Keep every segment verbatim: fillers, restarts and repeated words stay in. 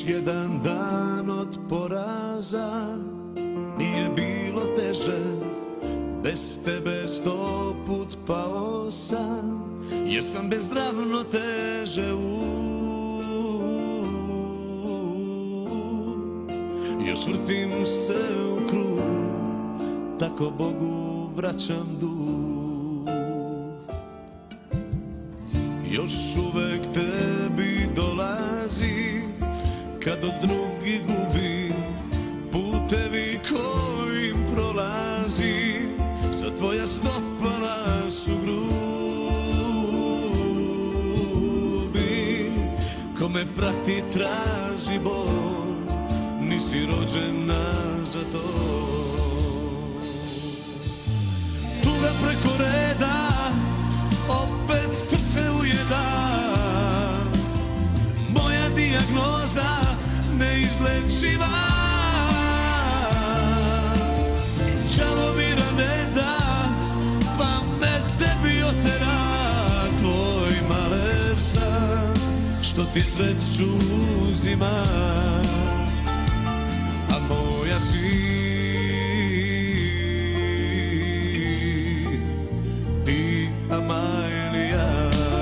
jedan dan od poraza. Nije bilo teže, bez tebe sto put pao sam, jer sam bez ravnoteže u još vrtim se u krug, tako Bogu vraćam dug. Još uvek tebi dolazi, kad od drugih gubi, putevi kojim prolazi, za tvoja stopala su grubi. Ko me prati traži bol, nisi rođena za to. Tuga preko reda, opet srce ujeda, moja dijagnoza neizlečiva. Đavo mira ne da, pa me tebi otera, tvoj maler san, što ti sreću uzima, a moja si ti, Amalija.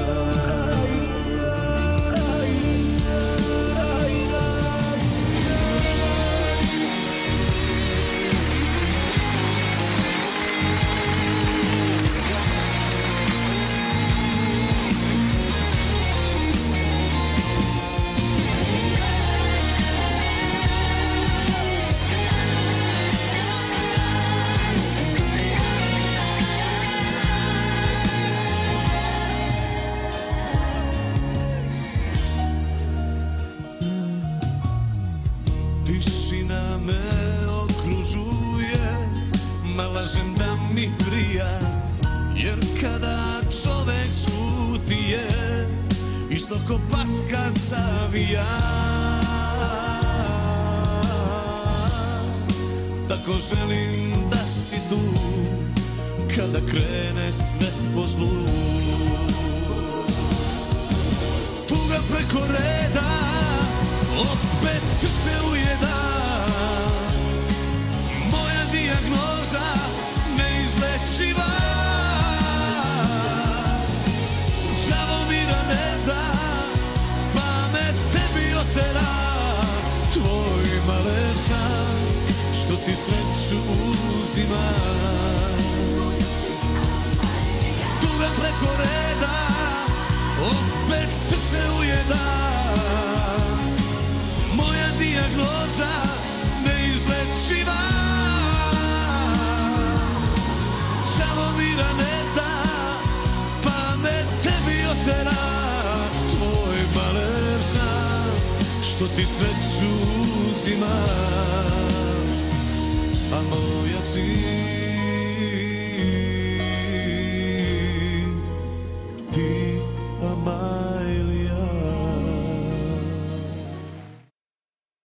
Tišina me okružuje, ma lažem da mi prija, jer kada čovek ćuti je, isto ko paska zavija. Tako želim da si tu, kada krene sve po zlu. Tuga preko reda, opet srce ujeda, moja dijagnoza neizlečiva. Đavo mira ne da, pa me tebi otera, tvoj maler san, što ti sreću uzima. Tuga preko reda, opet srce ujeda, moja dijagnoza neizlečiva. Đavo mira ne da, pa me tebi otera, tvoj maler san, što ti sreću uzima, a moja si.